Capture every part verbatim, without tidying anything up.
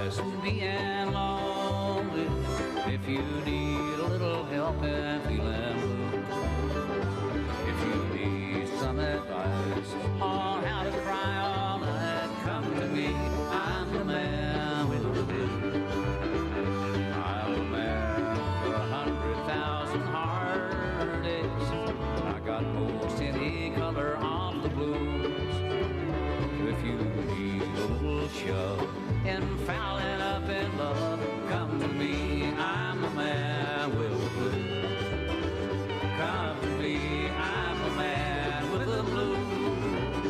advice to being lonely. If you need a little help and feeling blue, if you need some advice on how to cry all night, come to me. I'm the man with the blues. I'm the man with a hundred thousand heartaches. I got most any color of the blues. If you need a little shove and fouling up in love, come to me. I'm the man with the blues. Come to me. I'm the man with the blues.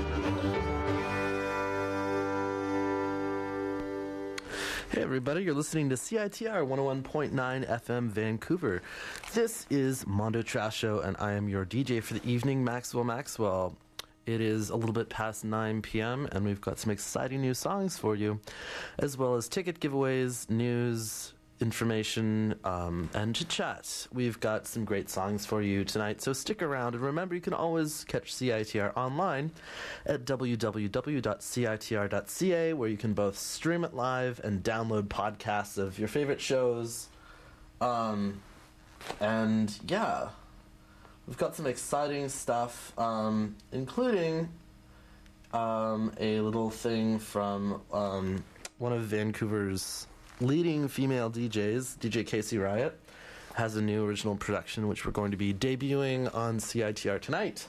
Hey everybody, you're listening to C I T R one oh one point nine F M Vancouver. This is Mondo Trash Show, and I am your D J for the evening, Maxwell Maxwell. It is a little bit past nine p.m. and we've got some exciting new songs for you, as well as ticket giveaways, news, information, um, and chit-chat. We've got some great songs for you tonight, so stick around. And remember, you can always catch C I T R online at w w w dot c i t r dot c a, where you can both stream it live and download podcasts of your favorite shows. Um, and yeah... We've got some exciting stuff, um, including um, a little thing from um, one of Vancouver's leading female D Js, D J Casey Riot, has a new original production which we're going to be debuting on C I T R tonight.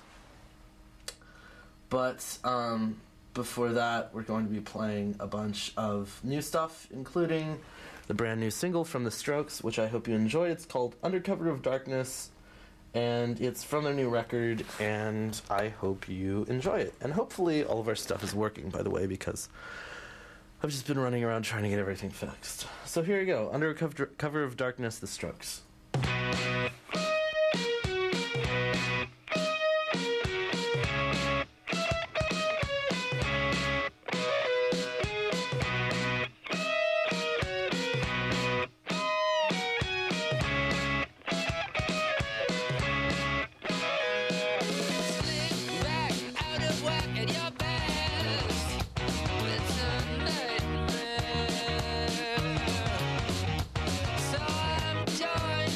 But um, before that, we're going to be playing a bunch of new stuff, including the brand new single from The Strokes, which I hope you enjoy. It's called Under Cover of Darkness. And it's from their new record, and I hope you enjoy it. And hopefully all of our stuff is working, by the way, because I've just been running around trying to get everything fixed. So here you go. Under cover, cover of Darkness, The Strokes. So I'm joined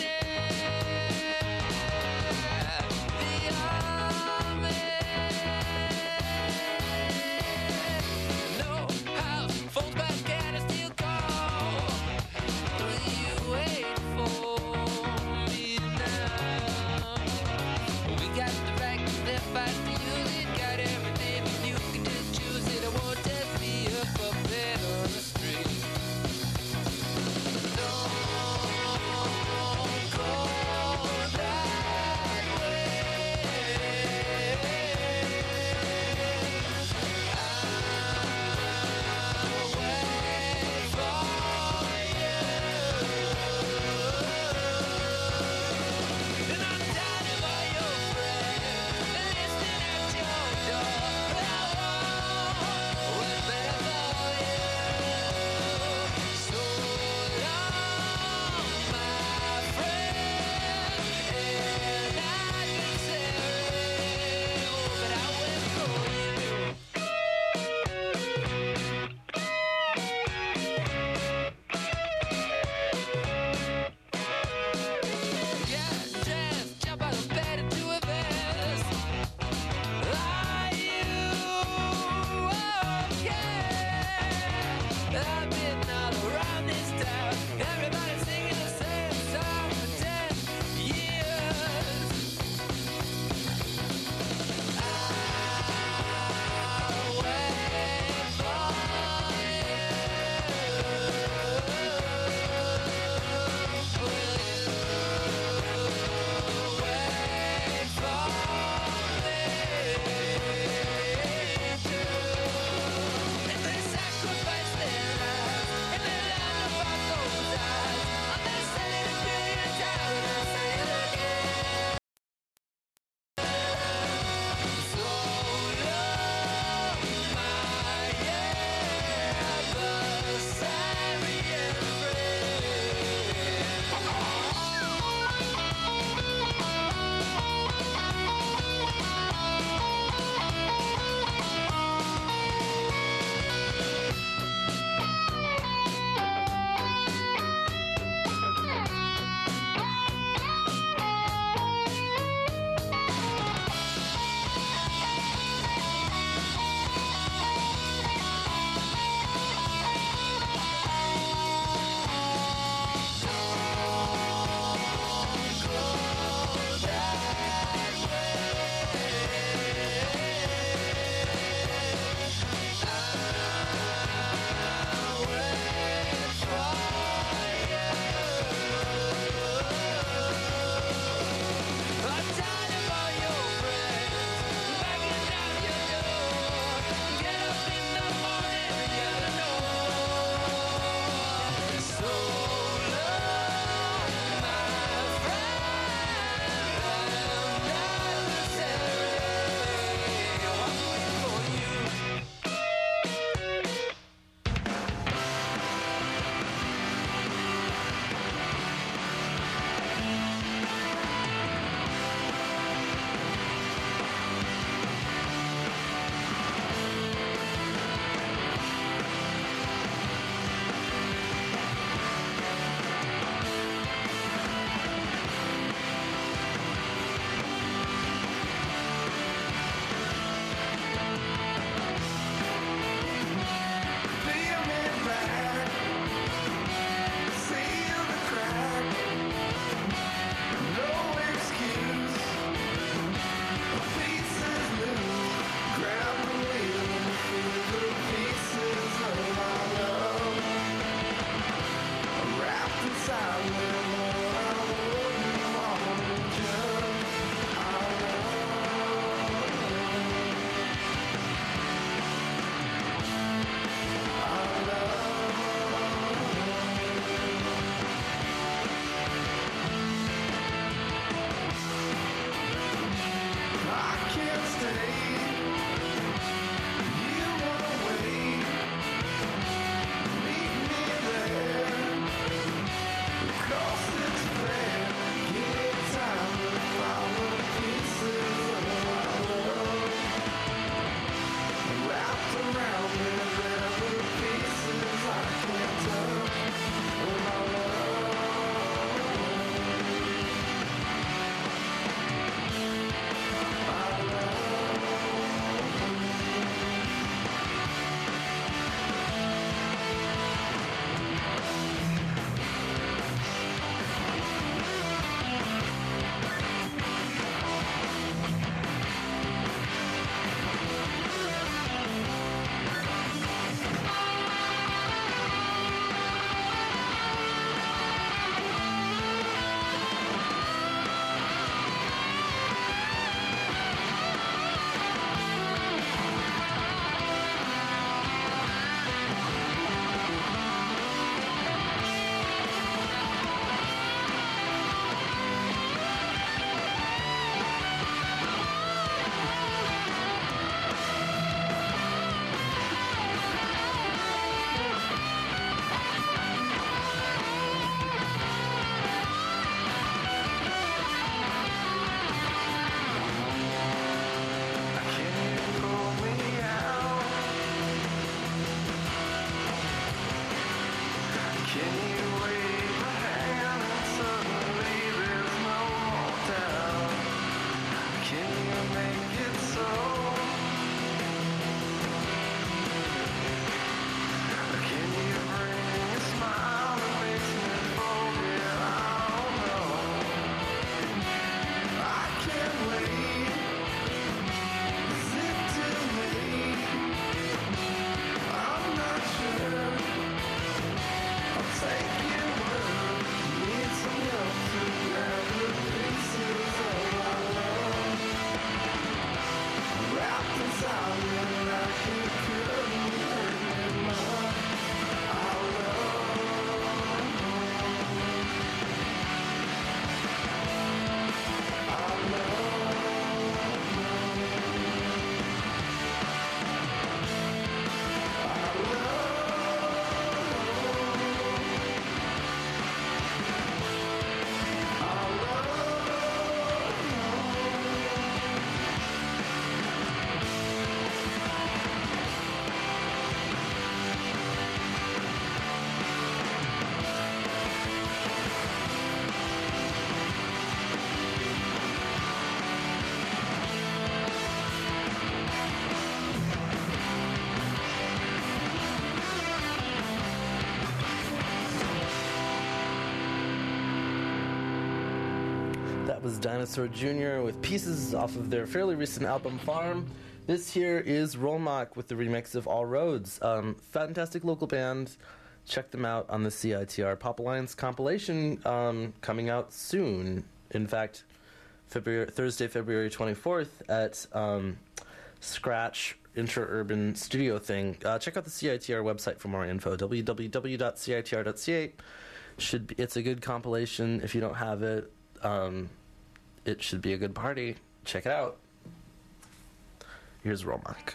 was Dinosaur Junior with pieces off of their fairly recent album Farm. This here is Rolmock with the remix of All Roads. Um, fantastic local band. Check them out on the C I T R Pop Alliance compilation um, coming out soon. In fact, February, Thursday, February twenty-fourth at um, Scratch Intra-Urban Studio Thing. Uh, check out the C I T R website for more info, w w w dot c i t r dot c a. Should be, it's a good compilation. If you don't have it, um, it should be a good party. Check it out. Here's Rolmock.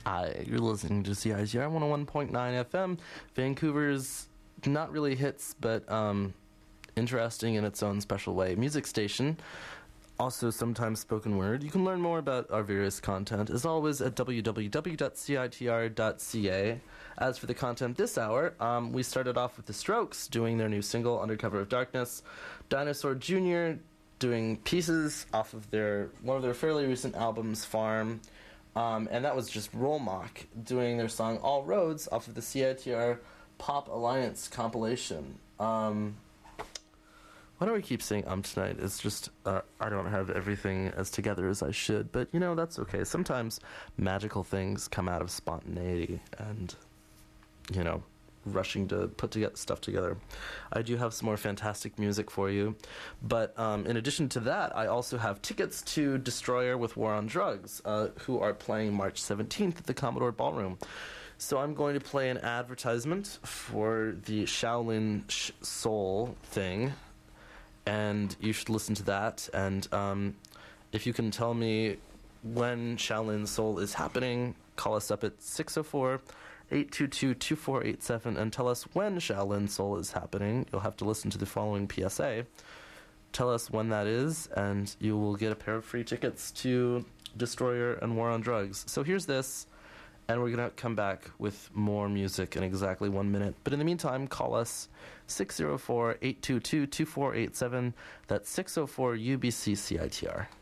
Hi, you're listening to C I T R one oh one point nine F M, Vancouver's not really hits, but um, interesting in its own special way music station. Also sometimes spoken word. You can learn more about our various content, as always, at w w w dot c i t r dot c a. As for the content this hour, um, we started off with The Strokes doing their new single, Under Cover of Darkness, Dinosaur Junior doing pieces off of their one of their fairly recent albums, Farm, um, and that was just Rollmock doing their song All Roads off of the C I T R Pop Alliance compilation. Um... Why do we keep saying um tonight? It's just, uh, I don't have everything as together as I should, but, you know, that's okay. Sometimes magical things come out of spontaneity and, you know, rushing to put together stuff together. I do have some more fantastic music for you, but um, in addition to that, I also have tickets to Destroyer with War on Drugs, uh, who are playing March seventeenth at the Commodore Ballroom. So I'm going to play an advertisement for the Shaolin Sh- Soul thing, and you should listen to that. And um, if you can tell me when Shaolin Soul is happening, call us up at six oh four, eight two two, two four eight seven and tell us when Shaolin Soul is happening. You'll have to listen to the following P S A. Tell us when that is, and you will get a pair of free tickets to Destroyer and War on Drugs. So here's this, and we're going to come back with more music in exactly one minute. But in the meantime, call us six oh four, eight two two, two four eight seven. That's six oh four U B C C I T R.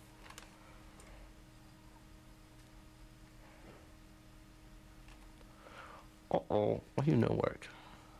Uh-oh, why do you no work?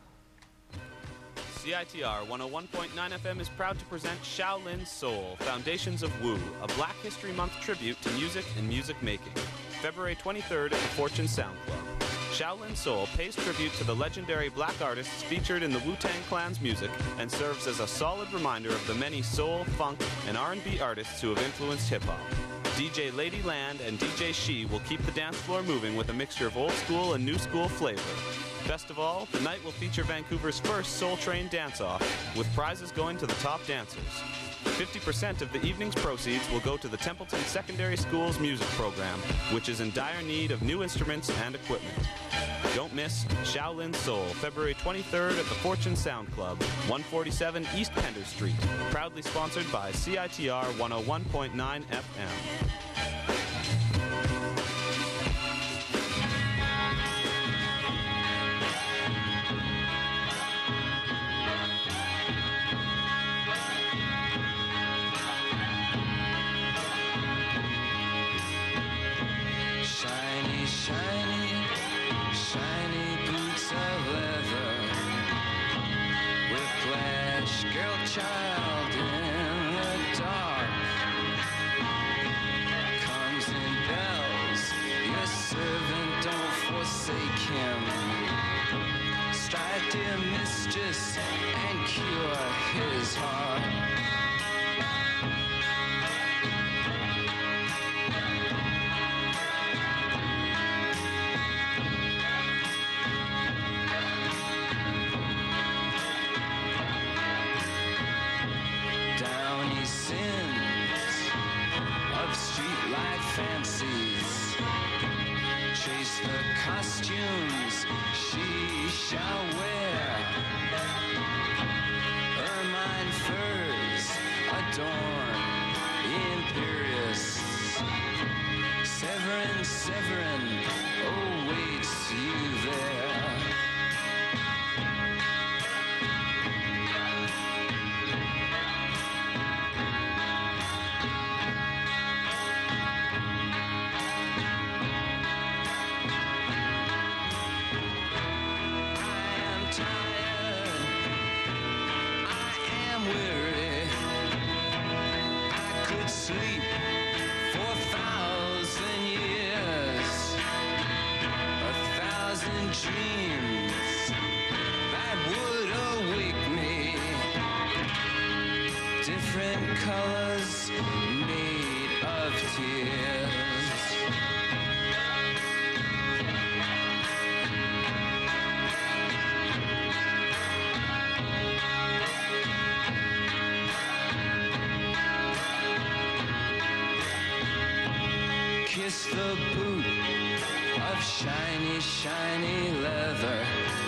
C I T R one oh one point nine F M is proud to present Shaolin Soul, Foundations of Wu, a Black History Month tribute to music and music making. February twenty-third at the Fortune Sound Club. Shaolin Soul pays tribute to the legendary black artists featured in the Wu-Tang Clan's music and serves as a solid reminder of the many soul, funk, and R and B artists who have influenced hip-hop. D J Lady Land and D J She will keep the dance floor moving with a mixture of old school and new school flavor. Best of all, the night will feature Vancouver's first Soul Train dance-off, with prizes going to the top dancers. fifty percent of the evening's proceeds will go to the Templeton Secondary School's music program, which is in dire need of new instruments and equipment. Don't miss Shaolin Soul, February twenty-third at the Fortune Sound Club, one forty-seven East Pender Street, proudly sponsored by C I T R one oh one point nine F M. Child in the dark comes in bells. Your servant, don't forsake him. Strike, dear mistress, and cure his heart. Fancies, chase the costumes she shall wear. Ermine furs adorn imperious. Severin, Severin awaits you there. Sleep for a thousand years, a thousand dreams that would awake me. Different colors made of tears. Kiss the boot Shiny, shiny leather,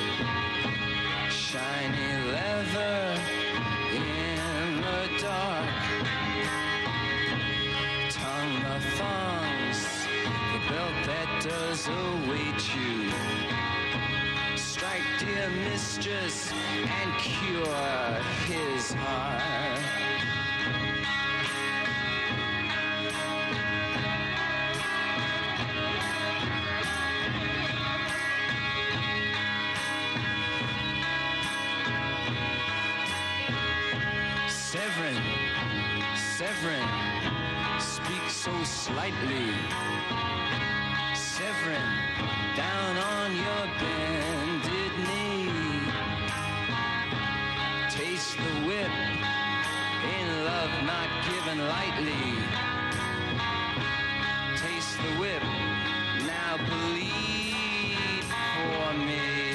shiny leather in the dark. Tongue of thongs, the belt that does await you. Strike, dear mistress, and cure his heart. Severin, Severin, speak so slightly. Severin, down on your bended knee. Taste the whip, in love not given lightly. Taste the whip, now bleed for me.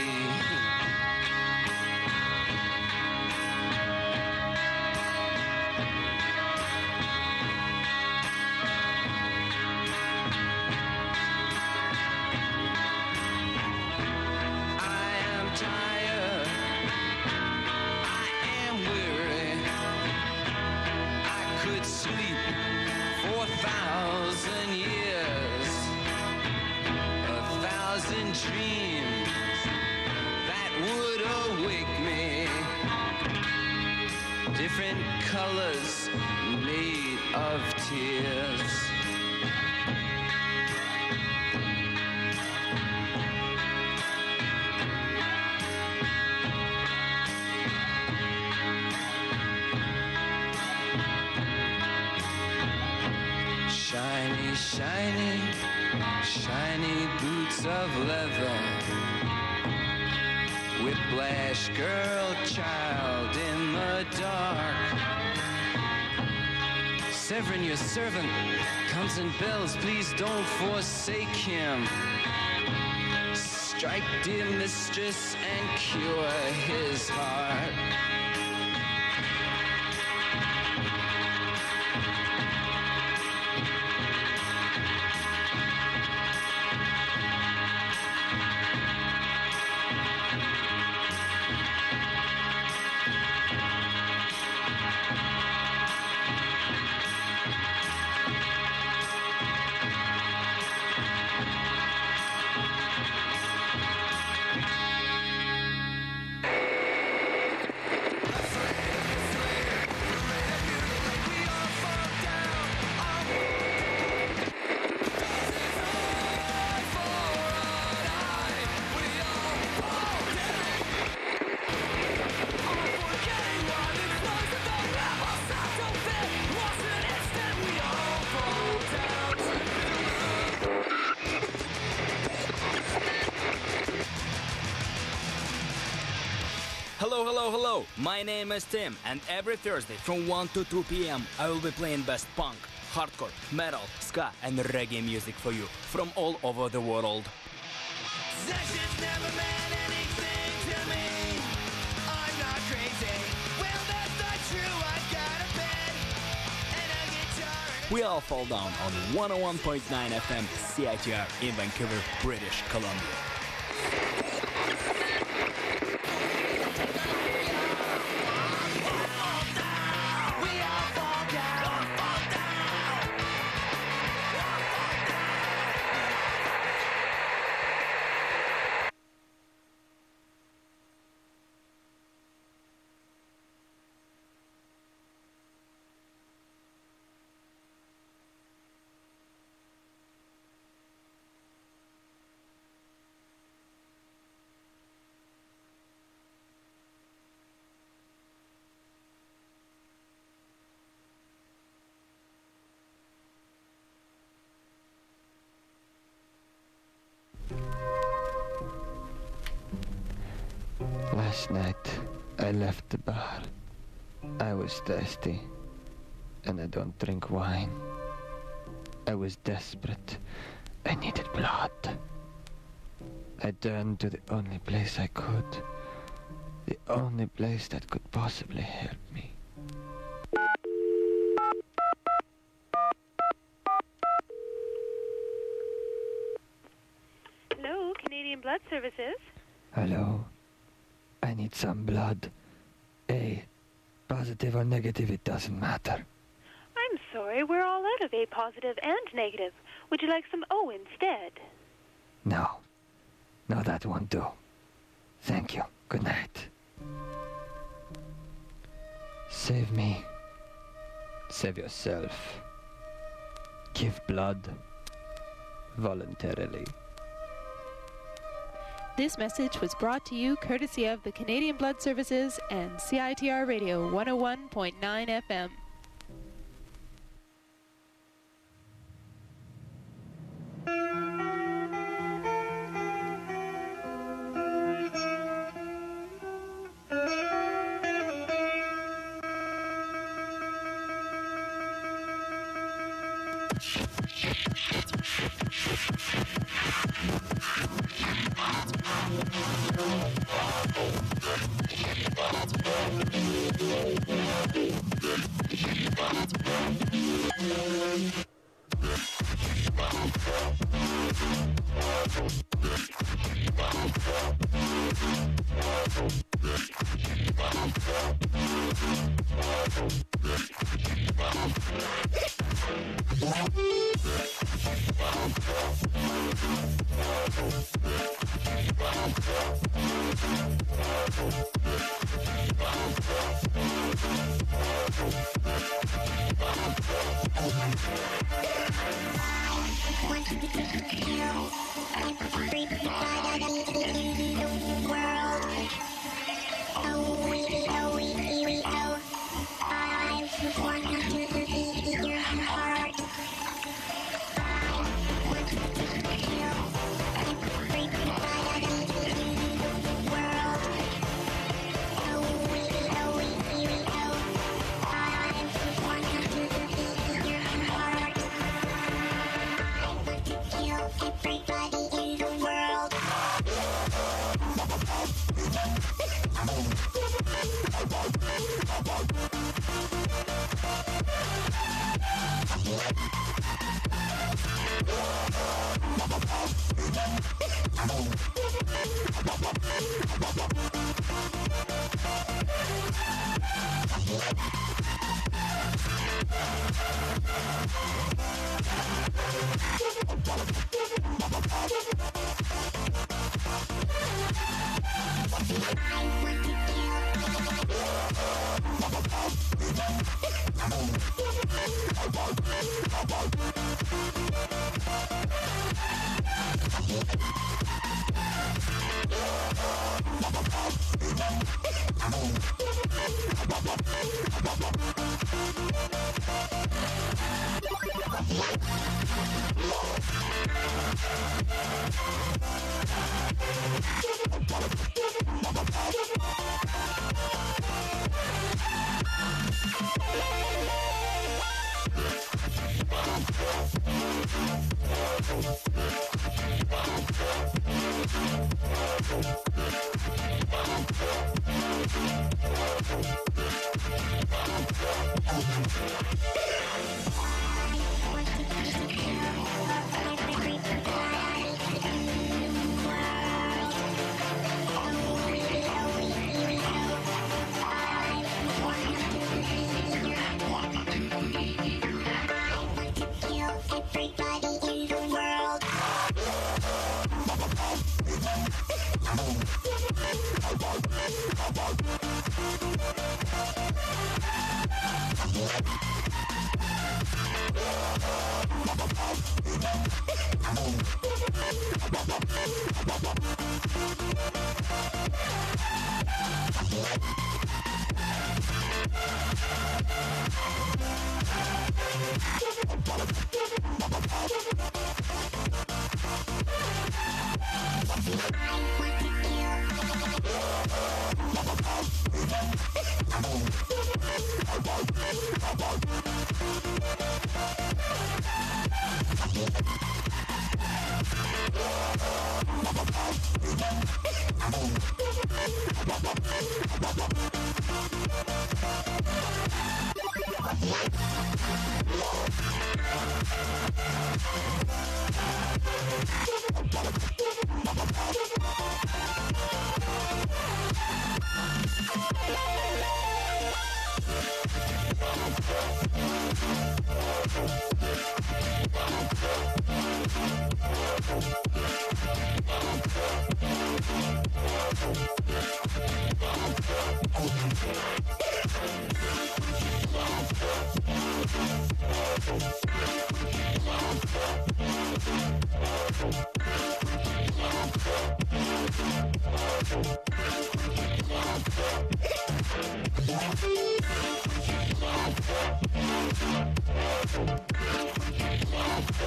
Dreams that would awake me. Different colors made of tears. Shiny, shiny, shiny boots of leather. Whiplash girl, child in the dark. Severin, your servant, comes and bells. Please don't forsake him. Strike, dear mistress, and cure his heart. Hello, hello, hello. My name is Tim, and every Thursday from one to two p m I will be playing best punk, hardcore, metal, ska, and reggae music for you from all over the world. That shit's never meant anything to me. I'm not crazy. Well, that's not true. I've got a bed and a guitar. And We all fall down on one oh one point nine F M C I T R in Vancouver, British Columbia. Last night, I left the bar. I was thirsty, and I don't drink wine. I was desperate. I needed blood. I turned to the only place I could. The only place that could possibly help me. Blood Services. Hello. I need some blood. A. Positive or negative, it doesn't matter. I'm sorry, we're all out of A positive and negative. Would you like some O instead? No. No, that won't do. Thank you. Good night. Save me. Save yourself. Give blood. Voluntarily. This message was brought to you courtesy of the Canadian Blood Services and C I T R Radio one oh one point nine F M.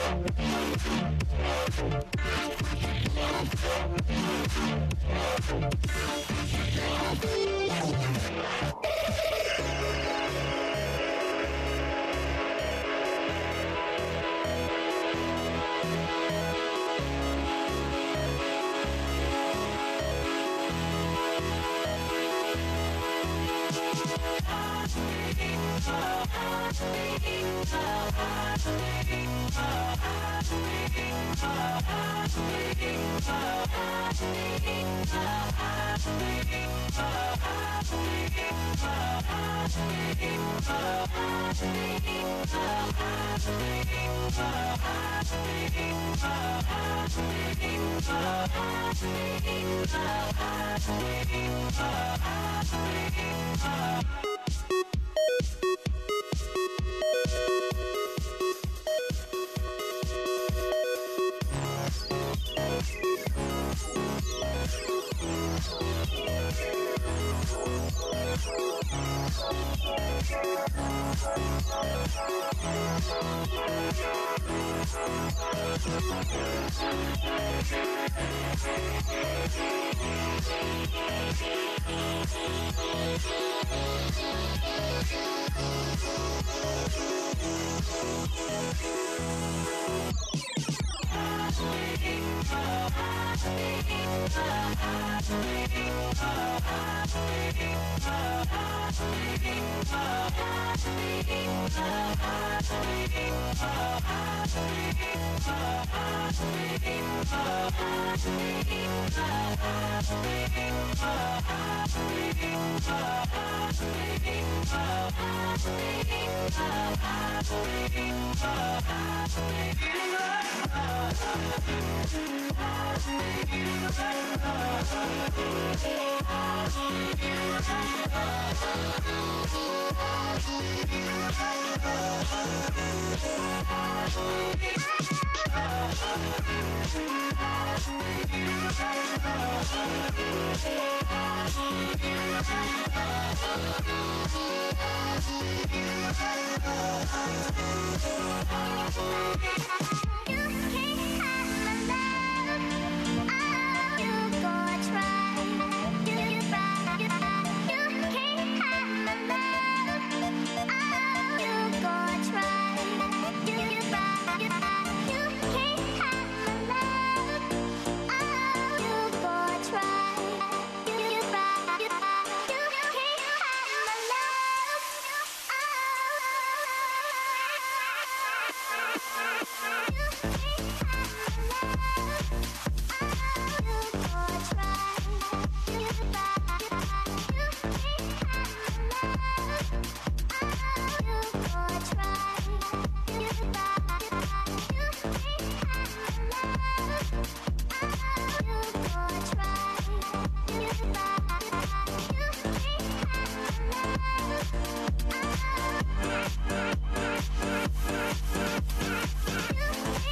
You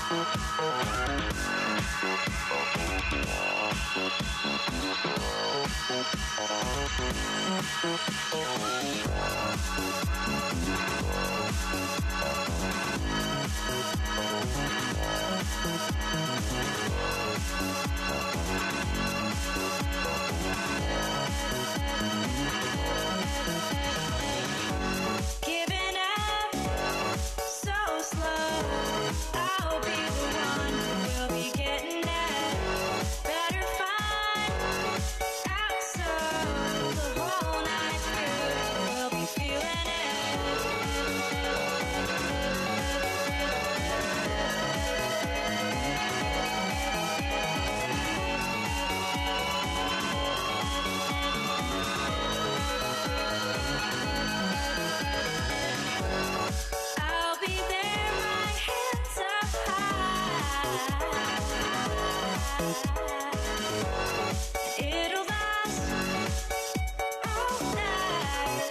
Giving up so slow. I'll be the one who will be getting it. Better find out so the whole night through we'll be feeling it. I'll be there, my hands up high. It'll last all night,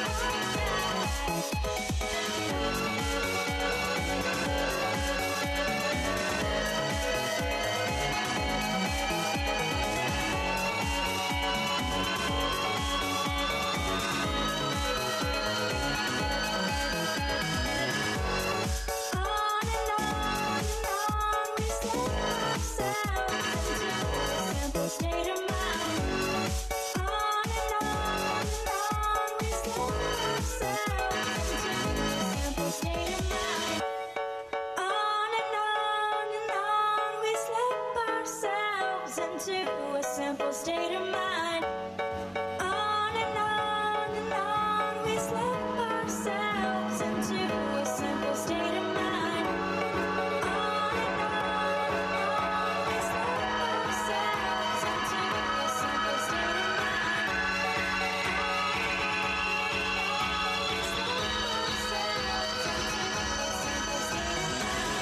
on and on and on we slip ourselves into a simple state of mind. On and on and on we slip ourselves into a simple state of mind. On and on and on we slip ourselves into a simple state of mind. On and on and on we slip ourselves into a simple state of mind. On and on and on we slip ourselves into a simple state of mind. We slip ourselves into a simple state of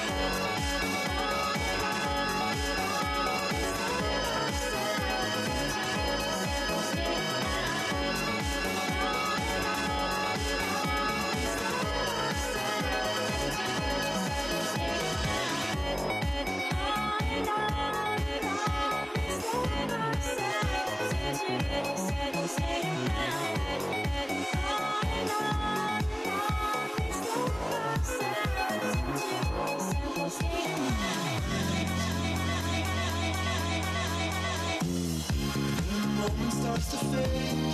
moment starts to fade,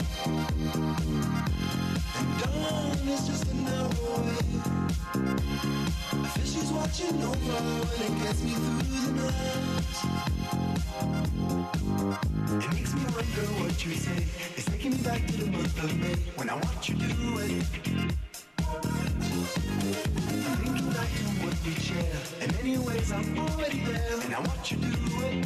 and dawn is just an hour away. I feel she's watching over when it gets me through the night. It makes me wonder what you say. It's taking me back to the month of May when I watch you do it. I'm thinking back to what we share. In many ways I'm already there, and I watch you do it.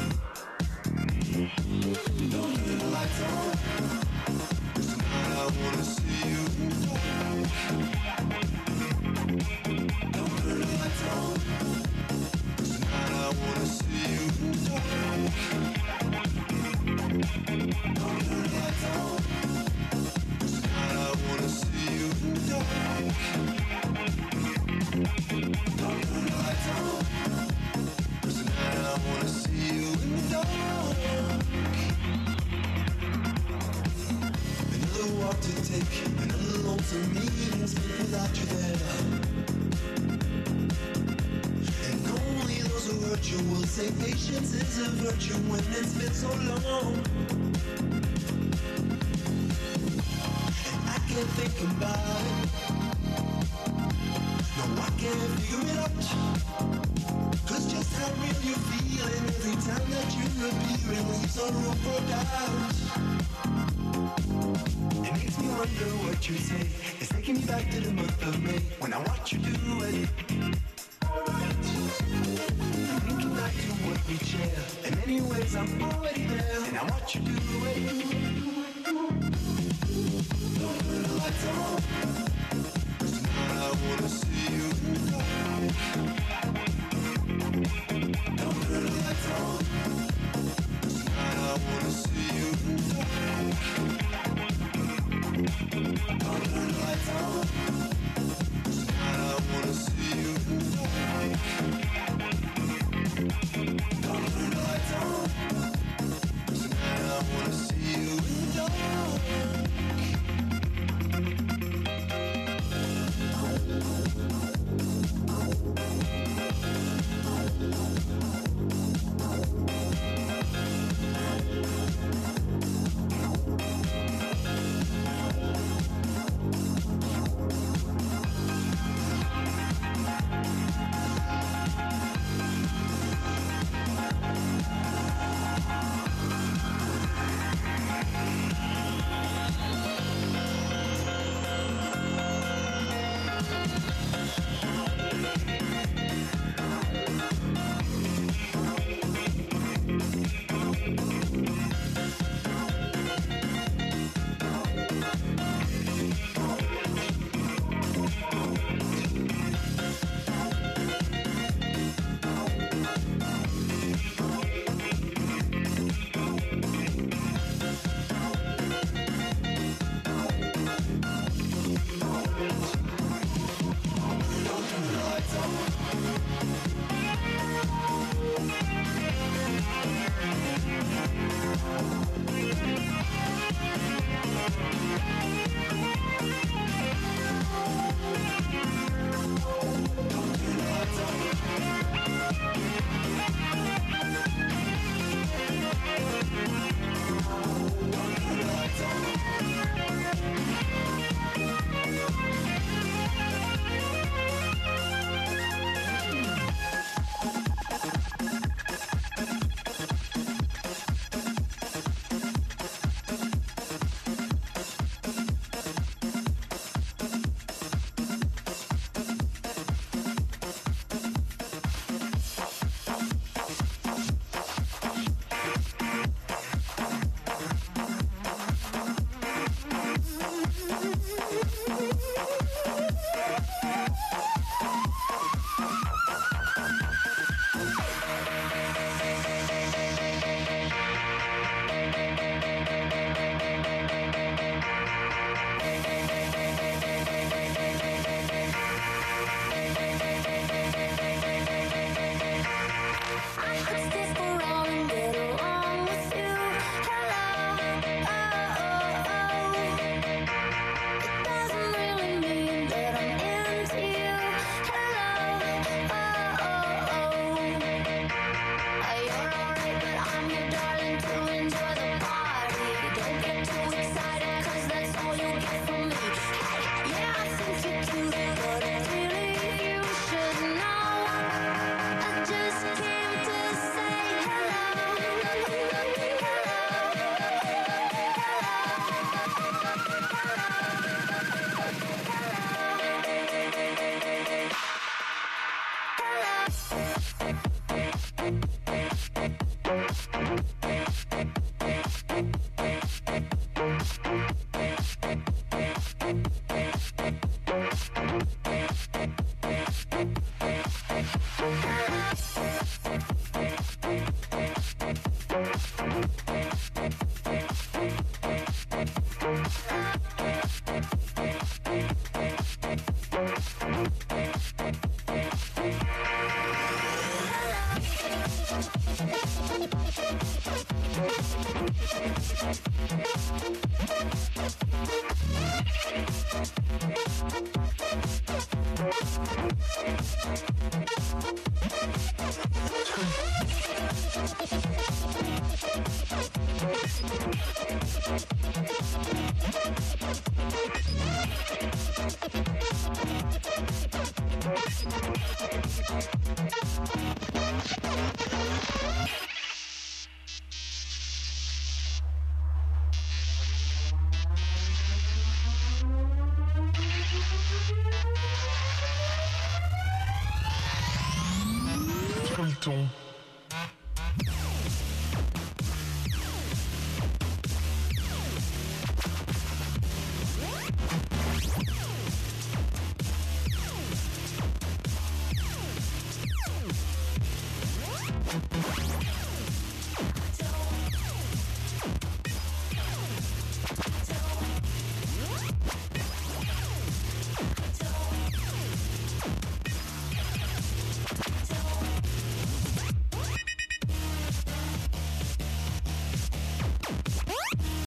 Don't turn the lights on, 'cause tonight I wanna see you talk. Don't turn the lights on, 'cause tonight I wanna see you talk. Don't turn the lights on, 'cause tonight I wanna see you talk. Don't turn the lights on, 'cause tonight I wanna see you in the dark. Another walk to take, another lonesome meeting spent without you there. And only those who hurt you will say patience is a virtue when it's been so long. And I can't think about it. No, I can't figure it out. 'Cause just how real you're feeling every time that you appear, it leaves no room for doubt. It makes me wonder what you say. It's taking me back to the month of May when I watch you do it. I'm thinking back to what we share. In many ways I'm already there, and I watch you do it. Don't turn the lights on, 'cause tonight I wanna see you talk. Don't turn the lights on, 'cause tonight I wanna see you talk. Don't turn the lights on, 'cause tonight I wanna see you talk. Ton.